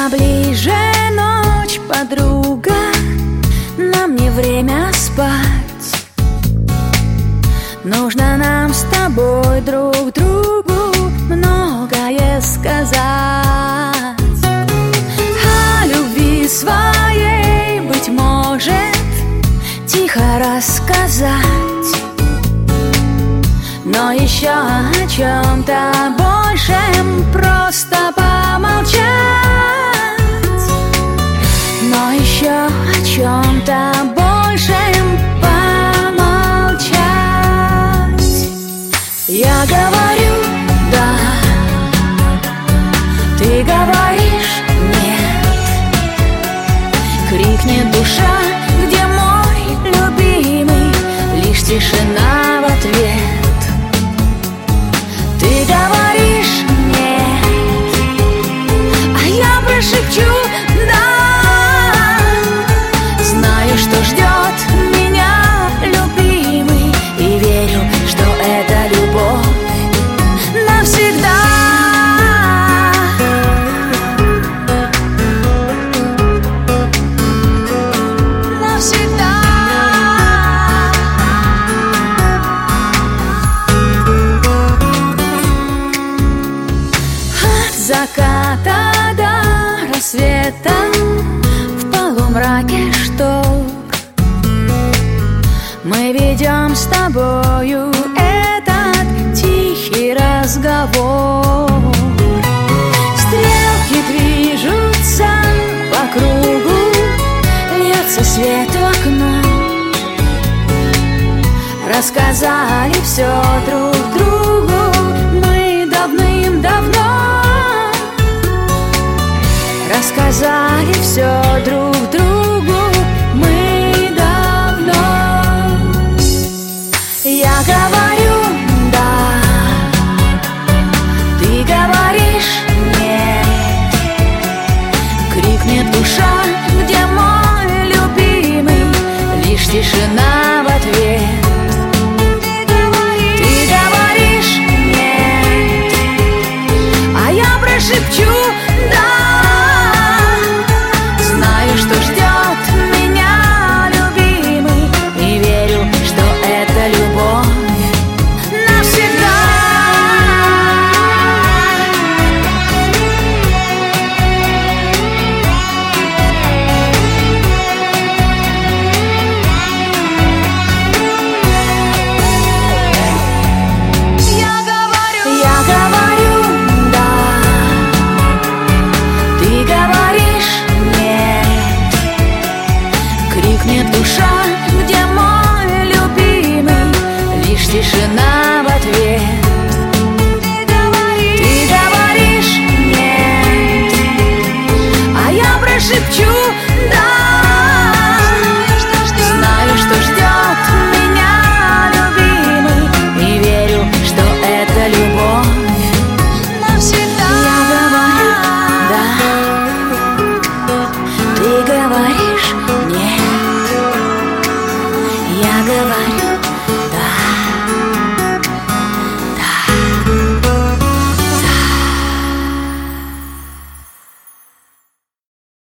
Поближе ночь, подруга, нам не время спать. Нужно нам с тобой друг другу многое сказать. О любви своей, быть может, тихо рассказать, но еще о чем-то большем просто помолчать. Но еще о чем-то большем помолчать. Я говорю да, ты говоришь нет. Крикнет душа, где мой любимый, лишь тишина в ответ. Ты говоришь нет, а я прошепчу да. Знаю, что ждет меня любимый, и верю, что это любовь навсегда. Навсегда. От заката до рассвета в полумраке штор мы ведем с тобою этот тихий разговор. Стрелки движутся по кругу, льется свет в окно. Рассказали все друг